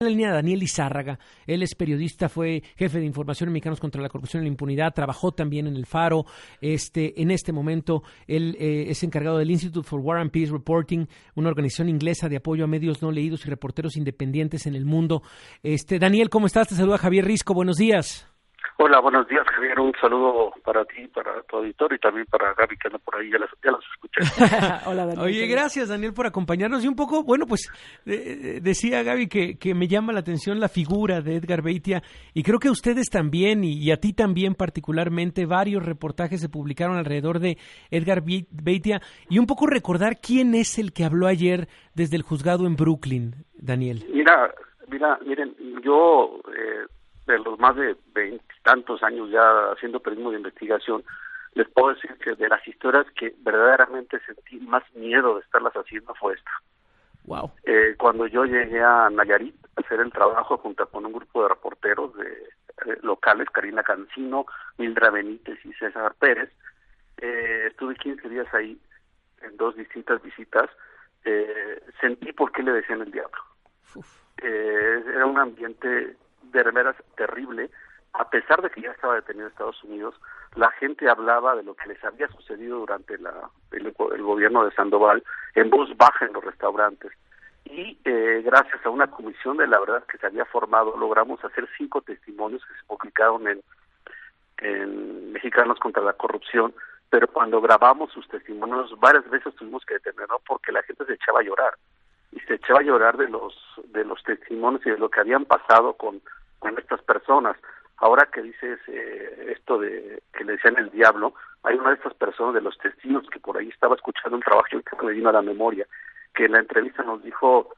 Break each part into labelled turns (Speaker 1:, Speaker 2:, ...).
Speaker 1: la línea Daniel Izárraga. Él es periodista, fue jefe de información en Mexicanos contra la Corrupción y la Impunidad, trabajó también en El Faro. En este momento él es encargado del Institute for War and Peace Reporting, una organización inglesa de apoyo a medios no leídos y reporteros independientes en el mundo. Daniel, ¿cómo estás? Te saluda Javier Risco. Buenos días.
Speaker 2: Hola, buenos días, Javier. Un saludo para ti, para tu auditorio y también para Gaby, que anda por ahí. Ya los escuché.
Speaker 1: Hola, Daniel. Oye, gracias, Daniel, por acompañarnos. Y un poco, bueno, pues decía Gaby que me llama la atención la figura de Edgar Beitia, y creo que a ustedes también, y a ti también particularmente, varios reportajes se publicaron alrededor de Edgar Beitia, y un poco recordar quién es el que habló ayer desde el juzgado en Brooklyn, Daniel.
Speaker 2: Miren, yo... de los más de 20 tantos años ya haciendo periodismo de investigación, les puedo decir que de las historias que verdaderamente sentí más miedo de estarlas haciendo fue esta.
Speaker 1: Wow.
Speaker 2: Cuando yo llegué a Nayarit a hacer el trabajo junto con un grupo de reporteros locales, Karina Cancino, Mildra Benítez y César Pérez, estuve 15 días ahí en 2 distintas visitas, sentí por qué le decían el diablo. Era un ambiente de veras terrible. A pesar de que ya estaba detenido en Estados Unidos, la gente hablaba de lo que les había sucedido durante el gobierno de Sandoval en voz baja en los restaurantes. Y gracias a una comisión de la verdad que se había formado, logramos hacer 5 testimonios que se publicaron en Mexicanos contra la Corrupción, pero cuando grabamos sus testimonios varias veces tuvimos que detenernos porque la gente se echaba a llorar. Y se echaba a llorar de los testimonios y de lo que habían pasado con estas personas. Ahora que dices esto de que le decían el diablo, hay una de estas personas, de los testigos que por ahí estaba escuchando un trabajo que me vino a la memoria, que en la entrevista nos dijo,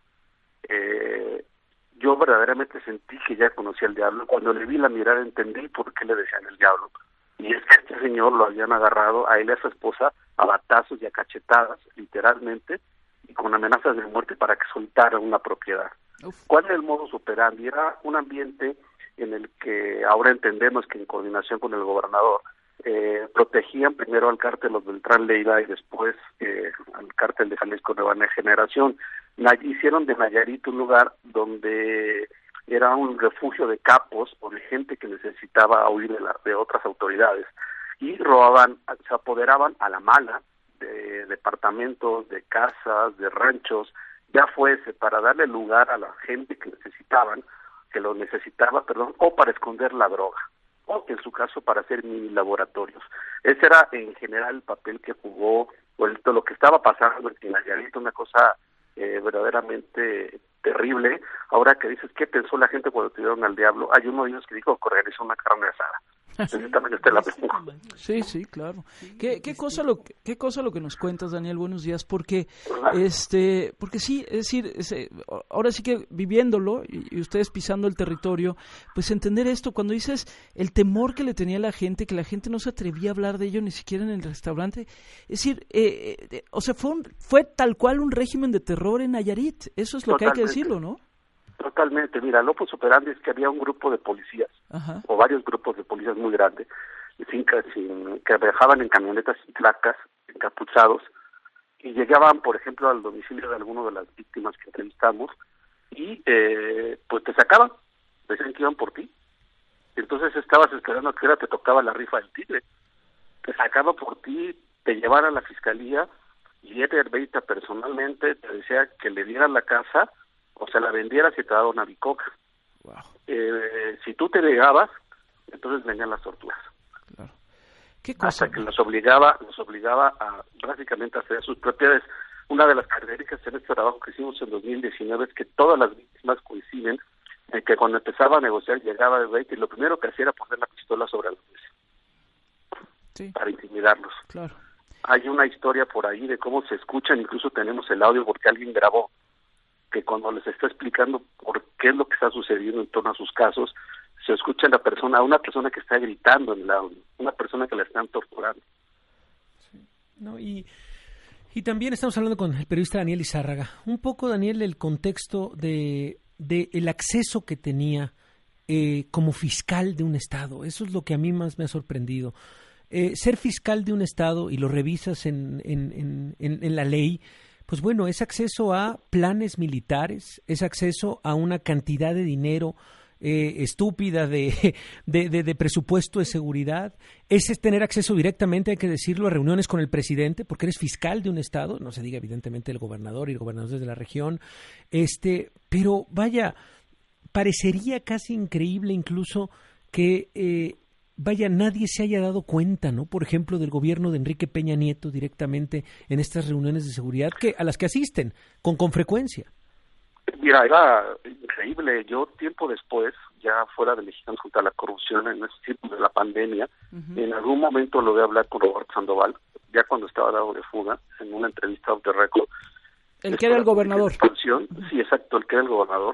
Speaker 2: yo verdaderamente sentí que ya conocía al diablo. Cuando le vi la mirada entendí por qué le decían el diablo. Y es que a este señor lo habían agarrado, a él y a su esposa, a batazos y a cachetadas, literalmente, y con amenazas de muerte para que soltaran una propiedad. Uf. ¿Cuál era el modus operandi? Era un ambiente en el que ahora entendemos que en coordinación con el gobernador protegían primero al cártel Los Beltrán Leiva y después al cártel de Jalisco Nueva Generación. Hicieron de Nayarit un lugar donde era un refugio de capos o de gente que necesitaba huir de otras autoridades, y se apoderaban a la mala de departamentos, de casas, de ranchos, ya fuese para darle lugar a la gente que lo necesitaba, o para esconder la droga, o en su caso para hacer mini laboratorios. Ese era en general el papel que jugó, lo que estaba pasando en Nayarit, una cosa verdaderamente terrible. Ahora que dices, ¿qué pensó la gente cuando tuvieron al diablo? Hay uno de ellos que dijo que organizó una carne asada.
Speaker 3: Sí, claro. ¿Qué cosa lo que nos cuentas, Daniel? Buenos días, porque sí, es decir, ahora sí que viviéndolo y ustedes pisando el territorio, pues entender esto cuando dices el temor que le tenía la gente, que la gente no se atrevía a hablar de ello ni siquiera en el restaurante. Es decir, fue tal cual un régimen de terror en Nayarit. Eso es lo que hay que decirlo, ¿no?
Speaker 2: Totalmente. Mira, lo modus operandi es que había un grupo de policías, ajá, o varios grupos de policías muy grandes, que viajaban en camionetas sin placas, encapuchados, y llegaban, por ejemplo, al domicilio de alguno de las víctimas que entrevistamos, y pues te sacaban, decían que iban por ti. Entonces estabas esperando a que te tocaba la rifa del tigre. Te sacaba por ti, te llevaban a la fiscalía, y Edgar Beitia personalmente te decía que le dieran la casa o se la vendieras y te daba una bicoca. Wow. Si tú te negabas, entonces venían las torturas.
Speaker 3: Claro. ¿Qué cosa?
Speaker 2: Hasta que los obligaba a básicamente a hacer sus propiedades. Una de las características en este trabajo que hicimos en 2019 es que todas las víctimas coinciden en que cuando empezaba a negociar llegaba el Beitia y lo primero que hacía era poner la pistola sobre la mesa, sí, para intimidarlos.
Speaker 3: Claro.
Speaker 2: Hay una historia por ahí de cómo se escuchan, incluso tenemos el audio porque alguien grabó, que cuando les está explicando por qué es lo que está sucediendo en torno a sus casos, se escucha a una persona que está gritando en el audio, una persona que la están torturando.
Speaker 1: Sí. No, y también estamos hablando con el periodista Daniel Izárraga. Un poco, Daniel, el contexto de el acceso que tenía como fiscal de un estado. Eso es lo que a mí más me ha sorprendido. Ser fiscal de un estado, y lo revisas en la ley, pues bueno, es acceso a planes militares, es acceso a una cantidad de dinero estúpida de presupuesto de seguridad, es tener acceso directamente, hay que decirlo, a reuniones con el presidente, porque eres fiscal de un estado, no se diga evidentemente el gobernador y el gobernador de la región, pero vaya, parecería casi increíble incluso que nadie se haya dado cuenta, ¿no? Por ejemplo, del gobierno de Enrique Peña Nieto directamente en estas reuniones de seguridad a las que asisten con frecuencia.
Speaker 2: Mira, era increíble. Yo tiempo después, ya fuera de Mexicanos contra la Corrupción, en ese tiempo de la pandemia, en algún momento lo voy a hablar con Roberto Sandoval, ya cuando estaba dado de fuga, en una entrevista off the record.
Speaker 3: ¿El que era el gobernador?
Speaker 2: Sí, exacto, el que era el gobernador.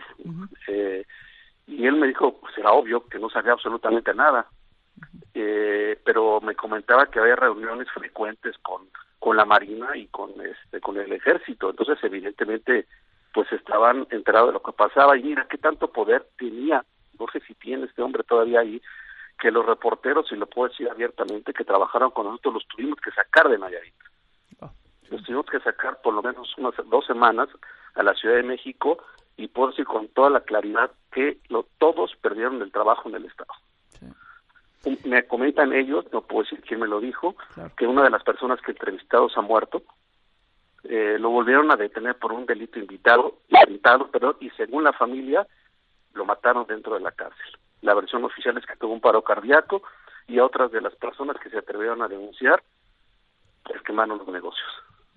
Speaker 2: Y él me dijo, pues era obvio que no sabía absolutamente nada. Pero me comentaba que había reuniones frecuentes con la Marina y con el Ejército. Entonces, evidentemente, pues estaban enterados de lo que pasaba. Y mira qué tanto poder tenía, no sé si tiene este hombre todavía ahí, que los reporteros, y lo puedo decir abiertamente, que trabajaron con nosotros, los tuvimos que sacar de Nayarit. Los tuvimos que sacar por lo menos unas 2 semanas a la Ciudad de México, y puedo decir con toda la claridad que todos perdieron el trabajo en el Estado. Sí. Me comentan ellos, no puedo decir quién me lo dijo, claro, que una de las personas que entrevistados ha muerto. Lo volvieron a detener por un delito inventado, y según la familia lo mataron dentro de la cárcel. La versión oficial es que tuvo un paro cardíaco, y a otras de las personas que se atrevieron a denunciar les quemaron los negocios.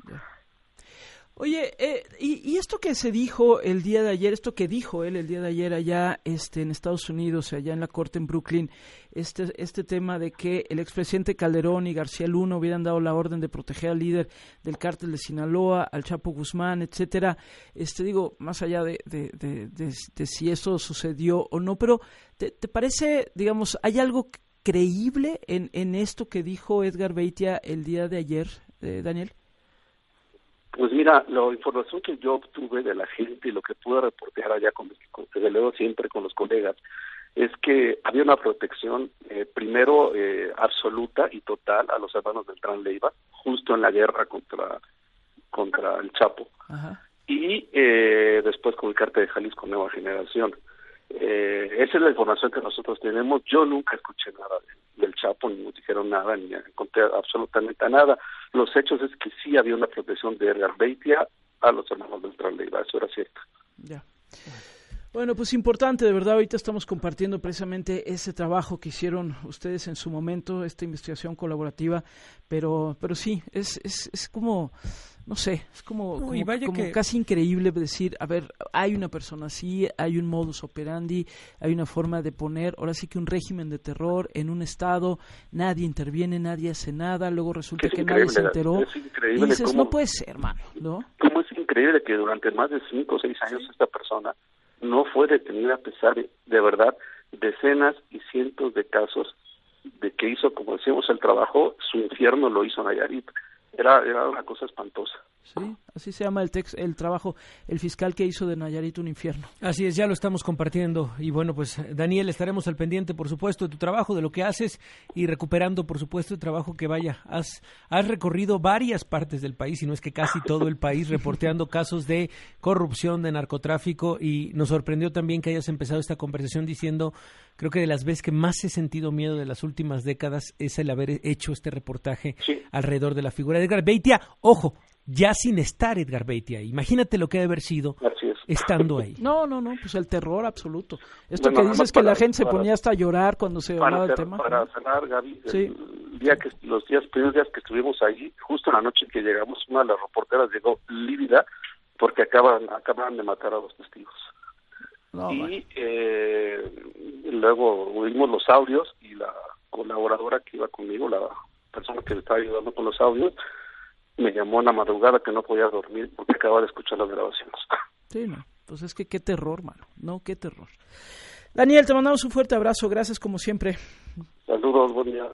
Speaker 3: Oye, y esto que se dijo el día de ayer, esto que dijo él el día de ayer allá en Estados Unidos, allá en la corte en Brooklyn, este tema de que el expresidente Calderón y García Luna hubieran dado la orden de proteger al líder del cártel de Sinaloa, al Chapo Guzmán, etcétera, más allá de si eso sucedió o no, pero ¿te parece, digamos, hay algo creíble en esto que dijo Edgar Beitia el día de ayer, Daniel?
Speaker 2: Pues mira, la información que yo obtuve de la gente y lo que pude reportear allá, desde luego siempre con los colegas, es que había una protección, primero absoluta y total a los hermanos Beltrán Leiva, justo en la guerra contra el Chapo. Ajá. Y después con el cártel de Jalisco Nueva Generación. Esa es la información que nosotros tenemos. Yo nunca escuché nada del Chapo, ni nos dijeron nada, ni encontré absolutamente nada. Los hechos es que sí había una protección de Edgar Beitia a los hermanos Beltrán Leiva, eso era cierto.
Speaker 3: Ya. Bueno, pues importante, de verdad, ahorita estamos compartiendo precisamente ese trabajo que hicieron ustedes en su momento, esta investigación colaborativa, pero sí, es como, no sé, es como casi increíble decir, a ver, hay una persona así, hay un modus operandi, hay una forma de poner, ahora sí que un régimen de terror en un estado, nadie interviene, nadie hace nada, luego resulta que nadie se enteró, y dices, no puede ser, hermano, ¿no?
Speaker 2: ¿Cómo es increíble que durante más de 5 o 6 años esta persona no fue detenida a pesar de verdad decenas y cientos de casos de que hizo, como decíamos, el trabajo, su infierno lo hizo Nayarit? Era una cosa espantosa.
Speaker 3: Sí, así se llama el trabajo, el fiscal que hizo de Nayarit un infierno.
Speaker 1: Así es, ya lo estamos compartiendo. Y bueno, pues Daniel, estaremos al pendiente, por supuesto, de tu trabajo, de lo que haces, y recuperando, por supuesto, el trabajo que has recorrido varias partes del país, y no es que casi todo el país, reporteando casos de corrupción, de narcotráfico, y nos sorprendió también que hayas empezado esta conversación diciendo, creo que de las veces que más he sentido miedo de las últimas décadas es el haber hecho este reportaje alrededor de la figura de Edgar Beitia. Ojo, ya sin estar Edgar Beitia. Imagínate lo que debe haber sido estando ahí.
Speaker 3: No, pues el terror absoluto. Esto que dices que la gente se ponía hasta a llorar cuando se hablaba del tema.
Speaker 2: Para cerrar, Gaby, los primeros días que estuvimos ahí, justo en la noche que llegamos, una de las reporteras llegó lívida porque acaban de matar a 2 testigos. Luego oímos los audios, y la colaboradora que iba conmigo, la persona que me estaba ayudando con los audios, me llamó en la madrugada que no podía dormir porque acababa de escuchar las grabaciones.
Speaker 3: Sí, no, pues es que qué terror, mano, no, qué terror. Daniel, te mandamos un fuerte abrazo, gracias como siempre.
Speaker 2: Saludos, buen día.